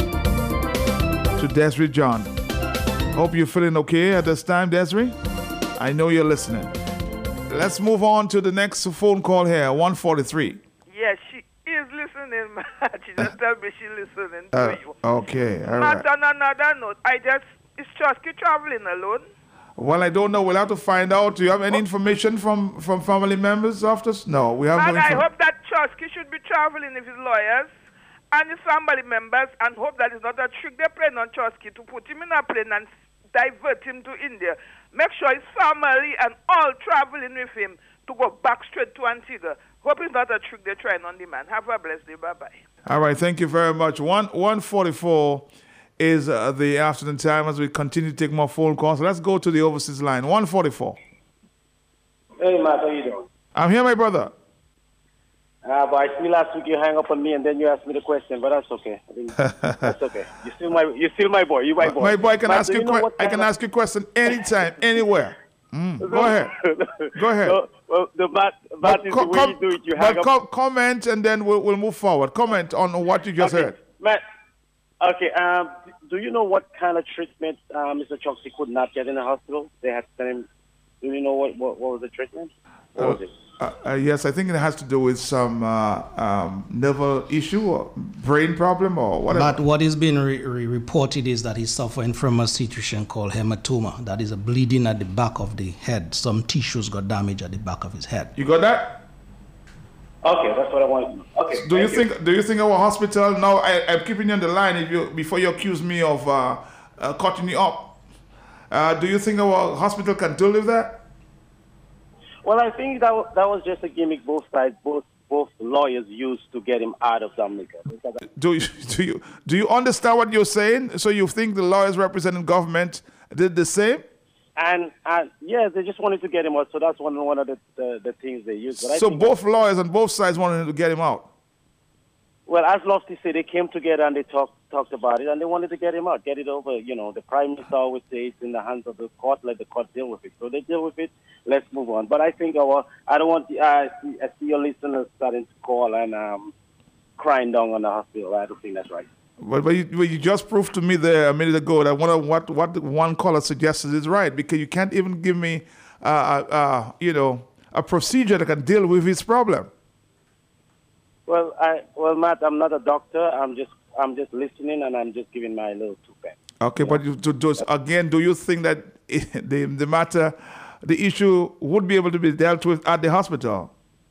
to Desiree John. Hope you're feeling okay at this time, Desiree. I know you're listening. Let's move on to the next phone call here, 143. Yes, she is listening, Matt. She just told me she's listening to you. Okay, all Matt, right. on another note, is Chosky traveling alone? Well, I don't know. We'll have to find out. Do you have any information from family members of this? No, we have And no I information. hope that Chosky should be traveling with his lawyers and his family members, and hope that it's not a trick they're playing on Chosky to put him in a plane and divert him to India. Make sure his family and all traveling with him to go back straight to Antigua. Hope it's not a trick they're trying on the man. Have a blessed day. Bye-bye. All right, thank you very much. 144 is the afternoon time as we continue to take more phone calls. Let's go to the overseas line. 144. Hey, Matt, how you doing? I'm here, my brother. But I see last week you hang up on me and then you asked me the question, but that's okay. I think that's okay. You're still my boy. You're my boy. My boy, I can Matt, ask you ask you a question anytime, anywhere. Go ahead. Go ahead. Well, the Matt is the way you do it. You hang up. Comment and then we'll move forward. Comment on what you just heard. Matt, okay. Do you know what kind of treatment Mr. Choxy could not get in the hospital? They had to send him. Do you know what was the treatment? What was it? Yes, I think it has to do with some nerve issue or brain problem or whatever. But what is being reported is that he's suffering from a situation called hematoma. That is a bleeding at the back of the head. Some tissues got damaged at the back of his head. You got that? Okay, that's what I wanted to know. Okay. Do you think our hospital? Now I'm keeping you on the line. Before you accuse me of cutting you up, do you think our hospital can deal with that? Well, I think that was just a gimmick both sides, both lawyers used to get him out of Dominica. Do you understand what you're saying? So you think the lawyers representing government did the same? And yes, they just wanted to get him out. So that's one of the things they used. But I think both lawyers on both sides wanted to get him out. Well, as Lofty said, they came together and they talked about it, and they wanted to get him out, get it over. You know, the Prime Minister always says it's in the hands of the court, let the court deal with it. So they deal with it, let's move on. But I think I don't want I see your listeners starting to call and crying down on the hospital. I don't think that's right. But you just proved to me there a minute ago that what one caller suggested is right, because you can't even give me a procedure that can deal with his problem. Well, Matt, I'm not a doctor. I'm just listening, and I'm just giving my little 2 pence. Okay, but do you think that the matter, the issue would be able to be dealt with at the hospital?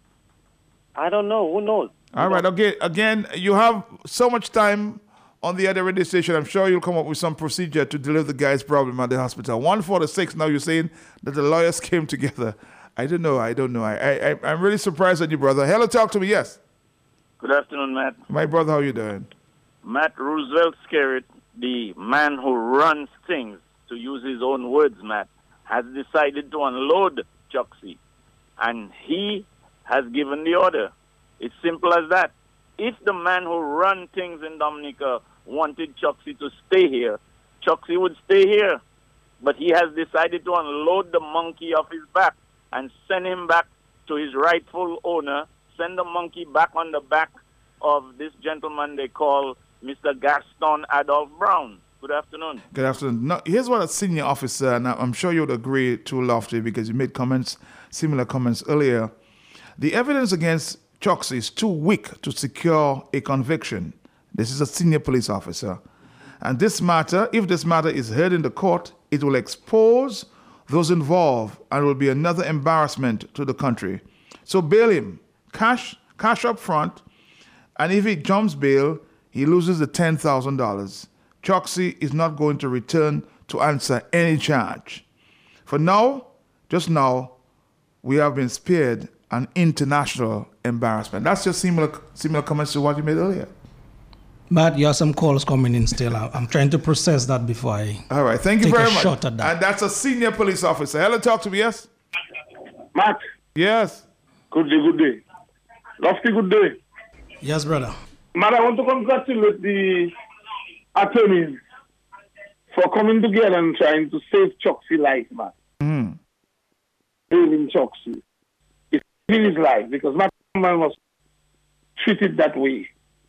I don't know. Who knows? All right. Okay. Again, you have so much time on the other radio station. I'm sure you'll come up with some procedure to deal with the guy's problem at the hospital. 146. Now you're saying that the lawyers came together. I don't know. I'm really surprised at you, brother. Hello, talk to me. Yes. Good afternoon, Matt. My brother, how you doing? Matt Roosevelt Skerritt, the man who runs things, to use his own words, Matt, has decided to unload Choksi. And he has given the order. It's simple as that. If the man who runs things in Dominica wanted Choksi to stay here, Choksi would stay here. But he has decided to unload the monkey off his back and send him back to his rightful owner, send the monkey back on the back of this gentleman they call Mr. Gaston Adolph Brown. Good afternoon. Good afternoon. Now, here's what a senior officer, and I'm sure you would agree to, Lofty, because you made similar comments earlier. The evidence against Choksi is too weak to secure a conviction. This is a senior police officer. And if this matter is heard in the court, it will expose those involved and will be another embarrassment to the country. So bail him, cash up front, and if he jumps bail, he loses the $10,000. Choksi is not going to return to answer any charge. For now, just now, we have been spared an international embarrassment. That's just similar comments to what you made earlier. Matt, you have some calls coming in still. I'm trying to process that before I All right, thank you very much. Shot at that. And that's a senior police officer. Hello, talk to me, yes? Matt. Yes. Good day. Lofty, good day. Yes, brother. Matt, I want to congratulate the attorneys for coming together and trying to save Choksi life, Matt. Saving Choksi. It's saving his life because my man was treated that way.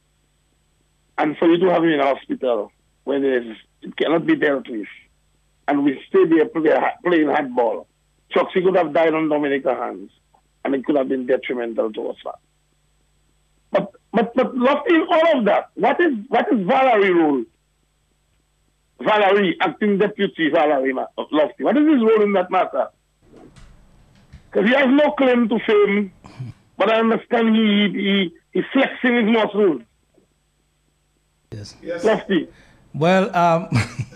And for you to have him in a hospital when it cannot be dealt with, and we stay there playing hardball, Choksi could have died on Dominica's hands, and it could have been detrimental to us. But lost in all of that, what is Valerie's role? Valerie, acting deputy Valerie Lofty. What is his role in that matter? Because he has no claim to fame, but I understand he's flexing his muscles. Yes. Lofty. Well, I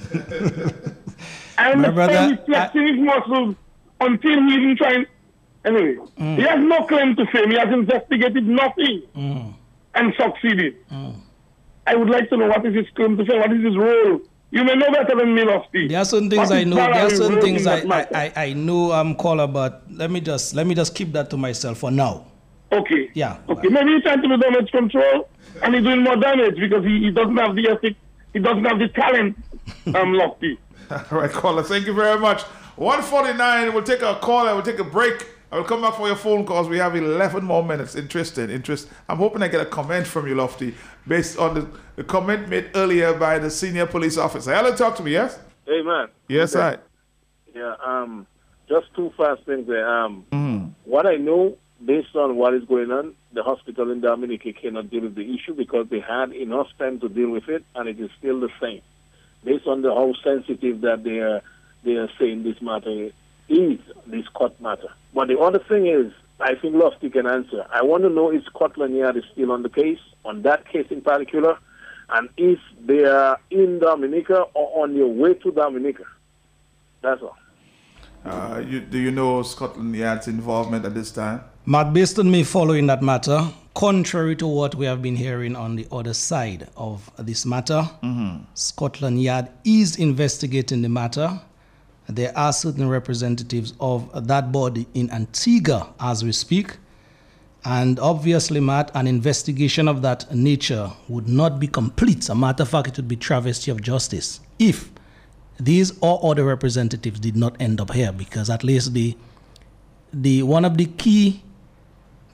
understand he's flexing his muscles until he even trying. Anyway, he has no claim to fame. He has investigated nothing and succeeded. I would like to know what is his claim to fame, what is his role. You may know better than me, Lofty. There are certain things I know. There are certain things I know, caller, but let me just keep that to myself for now. Okay. Yeah. Okay. Maybe he's trying to do damage control and he's doing more damage because he doesn't have the ethic, he doesn't have the talent, Lofty. All right, caller. Thank you very much. 1:49. We'll take a call and we'll take a break. I will come back for your phone calls. We have 11 more minutes. Interest. I'm hoping I get a comment from you, Lofty, based on the comment made earlier by the senior police officer. Hello, talk to me, yes? Hey, man. Yes, okay. I. Yeah, just two fast things there. What I know, based on what is going on, the hospital in Dominica cannot deal with the issue because they had enough time to deal with it, and it is still the same. Based on how sensitive that they are saying this matter is, this court matter. But the other thing is, I think Lofty can answer. I want to know if Scotland Yard is still on the case, on that case in particular, and if they are in Dominica or on their way to Dominica. That's all. Do you know Scotland Yard's involvement at this time? Matt, based on me following that matter, contrary to what we have been hearing on the other side of this matter, Scotland Yard is investigating the matter. There are certain representatives of that body in Antigua as we speak. And obviously, Matt, an investigation of that nature would not be complete. As a matter of fact, it would be travesty of justice if these or other representatives did not end up here, because at least the one of the key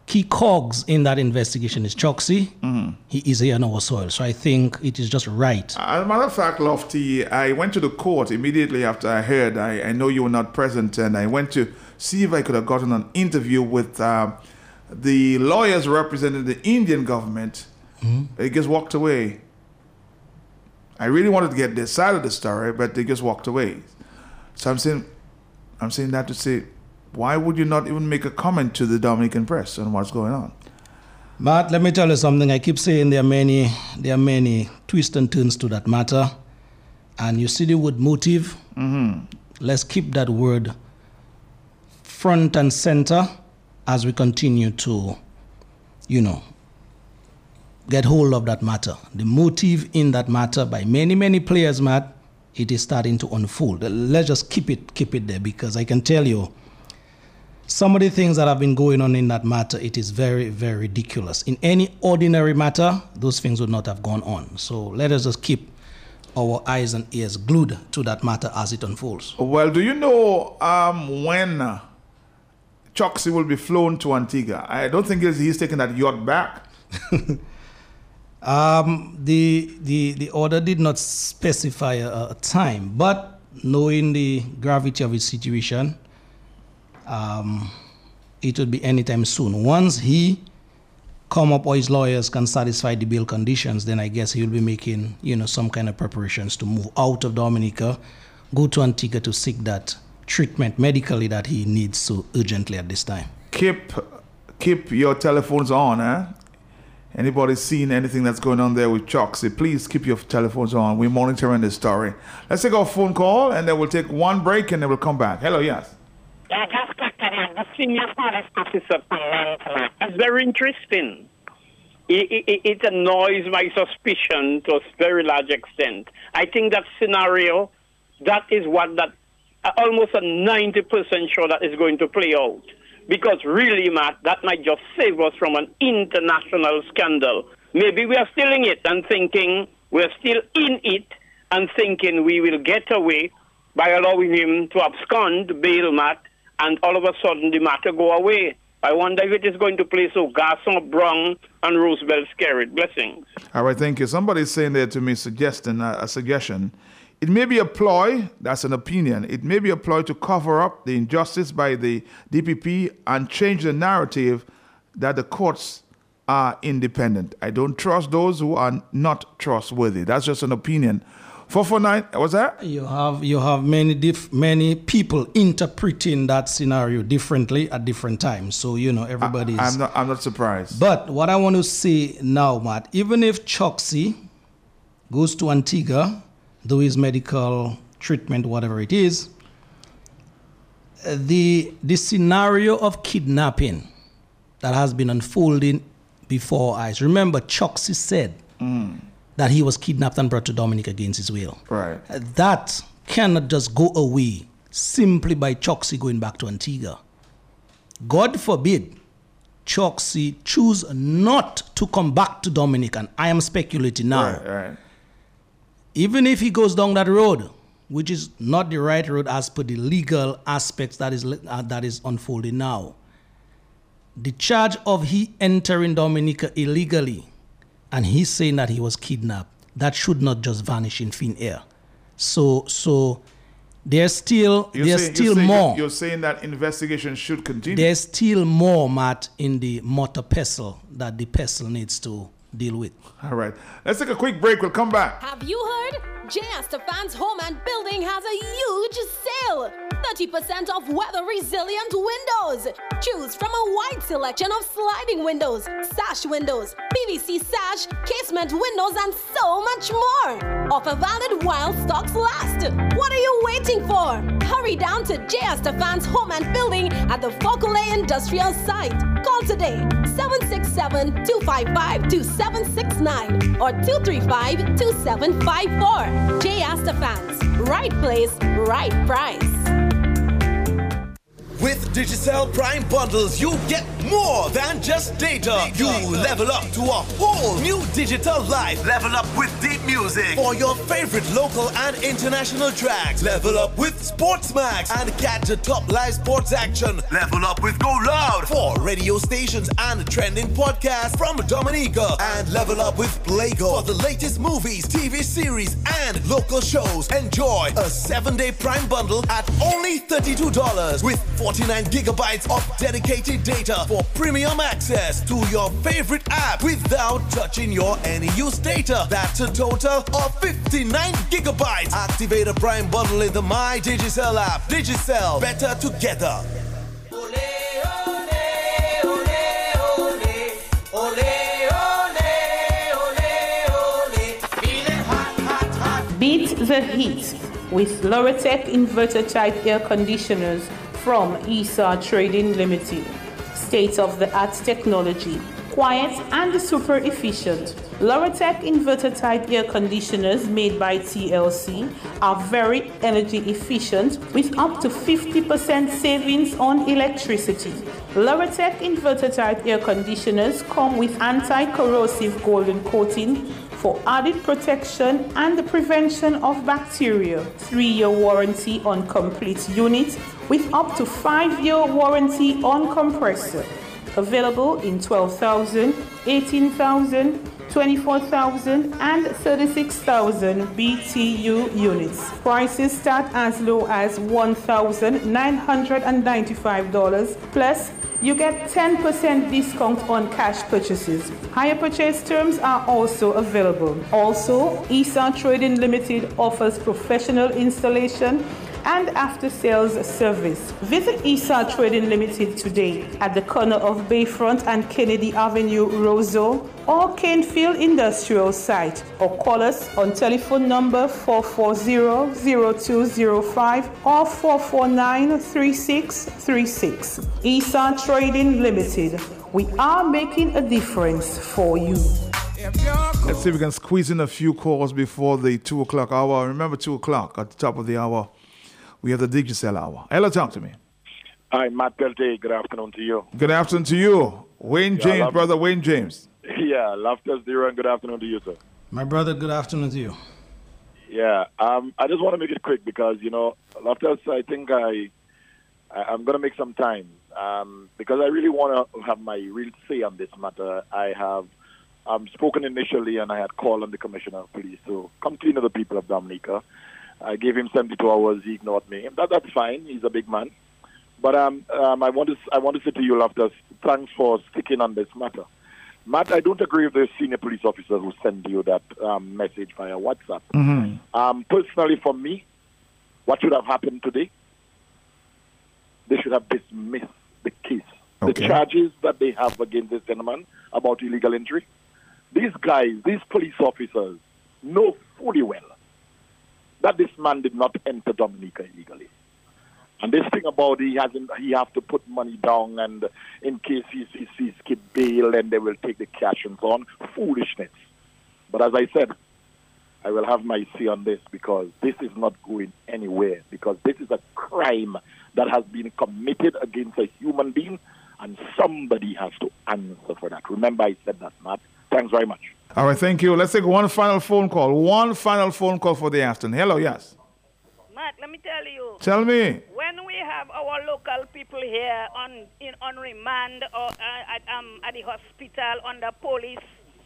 key cogs in that investigation is Choksi. He is here on our soil. So I think it is just right. As a matter of fact, Lofty, I went to the court immediately after I heard. I know you were not present, and I went to see if I could have gotten an interview with the lawyers representing the Indian government. They just walked away. I really wanted to get this side of the story, but they just walked away. So I'm saying that to say, why would you not even make a comment to the Dominican press on what's going on? Matt, let me tell you something. I keep saying there are many twists and turns to that matter. And you see the word motive. Let's keep that word front and center as we continue to, get hold of that matter. The motive in that matter by many, many players, Matt, it is starting to unfold. Let's just keep it there, because I can tell you, some of the things that have been going on in that matter, it is very, very ridiculous. In any ordinary matter, those things would not have gone on. So let us just keep our eyes and ears glued to that matter as it unfolds. Well, do you know when Choksi will be flown to Antigua? I don't think he's taking that yacht back. The order did not specify a time, but knowing the gravity of his situation, it would be anytime soon. Once he come up or his lawyers can satisfy the bail conditions, then I guess he will be making, some kind of preparations to move out of Dominica, go to Antigua to seek that treatment medically that he needs so urgently at this time. Keep your telephones on, eh? Anybody seen anything that's going on there with Choksi, please keep your telephones on. We're monitoring this story. Let's take our phone call, and then we'll take one break, and then we'll come back. Hello, yes. Yeah, just the senior police officer. It's very interesting. It annoys my suspicion to a very large extent. I think that scenario, that is what almost a 90% sure that is going to play out. Because really, Matt, that might just save us from an international scandal. Maybe we are still in it and thinking we're still in it and thinking we will get away by allowing him to abscond, bail, Matt, and all of a sudden the matter go away. I wonder if it is going to play so Garson, Brown, and Roosevelt scared. Blessings. All right, thank you. Somebody's saying there to me, suggesting a suggestion. It may be a ploy, that's an opinion. It may be a ploy to cover up the injustice by the DPP and change the narrative that the courts are independent. I don't trust those who are not trustworthy. That's just an opinion. 449, what's that? You have many people interpreting that scenario differently at different times. So, everybody's... I'm not surprised. But what I want to say now, Matt, even if Choksi goes to Antigua, do his medical treatment, whatever it is, the scenario of kidnapping that has been unfolding before our eyes. Remember, Choksi said that he was kidnapped and brought to Dominica against his will. Right. That cannot just go away simply by Choksi going back to Antigua. God forbid Choksi choose not to come back to Dominica, and I am speculating now. Right. Even if he goes down that road, which is not the right road as per the legal aspects that is unfolding now, the charge of he entering Dominica illegally, and he's saying that he was kidnapped, that should not just vanish in thin air. So there's still more. You're saying that investigation should continue. There's still more, Matt, in the motor pestle that the pestle needs to deal with. All right. Let's take a quick break. We'll come back. Have you heard? J. Stefan's Home and Building has a huge sale. 30% off weather-resilient windows. Choose from a wide selection of sliding windows, sash windows, PVC sash, casement windows, and so much more. Offer valid while stocks last. What are you waiting for? Hurry down to J. Stefan's Home and Building at the Fokule Industrial Site. Call today, 767-255-2769 or 235-2754. J. Stefan's. Right place, right price. With Digicel Prime bundles, you get more than just data. You level up to a whole new digital life. Level up with deep music for your favorite local and international tracks. Level up with Sportsmax and catch the top live sports action. Level up with Go Loud for radio stations and trending podcasts from Dominica. And level up with Playgo for the latest movies, TV series, and local shows. Enjoy a 7-day Prime bundle at only $32 with 49 gigabytes of dedicated data for premium access to your favorite app without touching your any use data. That's a total of 59 gigabytes. Activate a Prime bundle in the My Digicel app. Digicel, better together. Beat the heat with Loratec inverter type air conditioners from ESA Trading Limited. State-of-the-art technology, quiet and super efficient. Loratec inverter type air conditioners made by TLC are very energy efficient with up to 50% savings on electricity. Loratec inverter type air conditioners come with anti-corrosive golden coating for added protection and the prevention of bacteria. 3-year warranty on complete unit with up to 5-year warranty on compressor. Available in 12,000, 18,000, 24,000 and 36,000 BTU units. Prices start as low as $1,995 plus you get 10% discount on cash purchases. Higher purchase terms are also available. Also, ESA Trading Limited offers professional installation and after-sales service. Visit ESA Trading Limited today at the corner of Bayfront and Kennedy Avenue, Roseau, or Canefield Industrial Site, or call us on telephone number 440-0205 or 449-3636. ESA Trading Limited. We are making a difference for you. Let's see if we can squeeze in a few calls before the 2 o'clock hour. Remember 2 o'clock at the top of the hour. We have the Digicel hour. Hello, talk to me. Hi, Matt Pelte. Good afternoon to you. Good afternoon to you. Wayne James, brother Wayne James. Yeah, Loftus Duran. Good afternoon to you, sir. My brother, good afternoon to you. Yeah, I just want to make it quick because, Loftus, I think I'm going to make some time because I really want to have my real say on this matter. I have spoken initially and I had called on the Commissioner of Police to come clean of the people of Dominica. I gave him 72 hours. He ignored me. That's fine. He's a big man. But I want to say to you, Loftus, thanks for sticking on this matter. Matt, I don't agree with the senior police officers who send you that message via WhatsApp. Mm-hmm. Personally, for me, what should have happened today? They should have dismissed the case. Okay. The charges that they have against this gentleman about illegal entry. These guys, these police officers, know fully well that this man did not enter Dominica illegally. And this thing about he have to put money down and in case he skip bail and they will take the cash and so on, foolishness. But as I said, I will have my say on this because this is not going anywhere because this is a crime that has been committed against a human being and somebody has to answer for that. Remember I said that, Matt. Thanks very much. All right, thank you. Let's take one final phone call. One final phone call for the afternoon. Hello, yes. Matt, let me tell you. Tell me. When we have our local people here on remand or at the hospital under police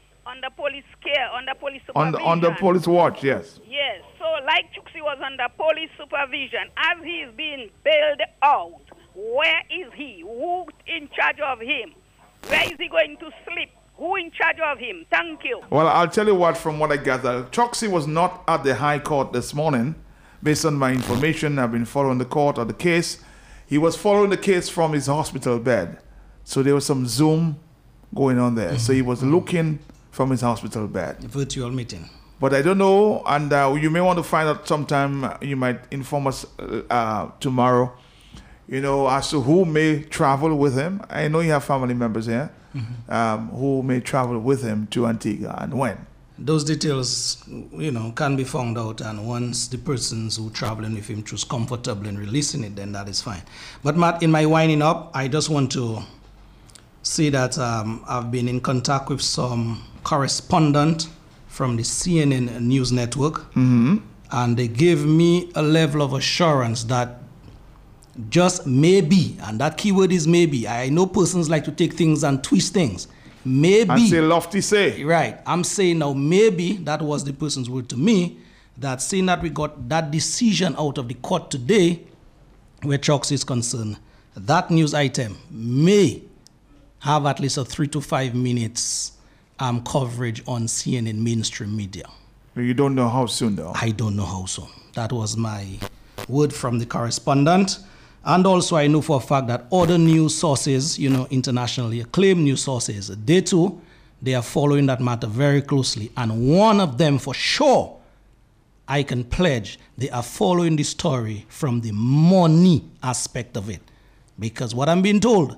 care, under police supervision. Under police watch, yes. Yes. So like Chuksi was under police supervision, as he is being bailed out, where is he? Who in charge of him? Where is he going to sleep? Who in charge of him? Thank you. Well, I'll tell you what, from what I gather, Choksi was not at the High Court this morning. Based on my information, I've been following the court or the case. He was following the case from his hospital bed. So there was some Zoom going on there. Mm-hmm. So he was looking from his hospital bed. A virtual meeting. But I don't know, and you may want to find out sometime. You might inform us tomorrow, as to who may travel with him. I know you have family members here. Mm-hmm. Who may travel with him to Antigua and when. those details, can be found out, and once the persons who traveling with him choose comfortable in releasing it, then that is fine. But Matt, in my winding up, I just want to say that I've been in contact with some correspondent from the CNN News Network, and they gave me a level of assurance that just maybe, and that keyword is maybe. I know persons like to take things and twist things. Maybe. And say lofty say. Right. I'm saying now maybe, that was the person's word to me, that saying that we got that decision out of the court today, where Choksi is concerned, that news item may have at least a 3 to 5 minutes coverage on CNN mainstream media. You don't know how soon, though? I don't know how soon. That was my word from the correspondent. And also I know for a fact that other news sources, internationally acclaimed news sources, they too, they are following that matter very closely. And one of them for sure, I can pledge, they are following the story from the money aspect of it. Because what I'm being told,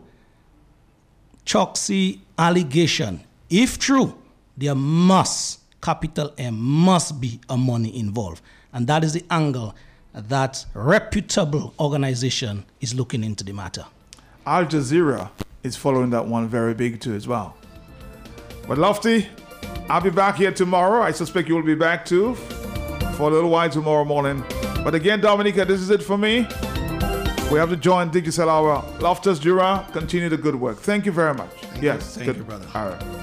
Choksi allegation, if true, there must, capital M, must be a money involved. And that is the angle that reputable organization is looking into the matter. Al Jazeera is following that one very big too as well. But Lofty, I'll be back here tomorrow. I suspect you will be back too for a little while tomorrow morning. But again, Dominica, this is it for me. We have to join Digicel Hour. Loftus Jura, continue the good work. Thank you very much. Thank you, brother. All right.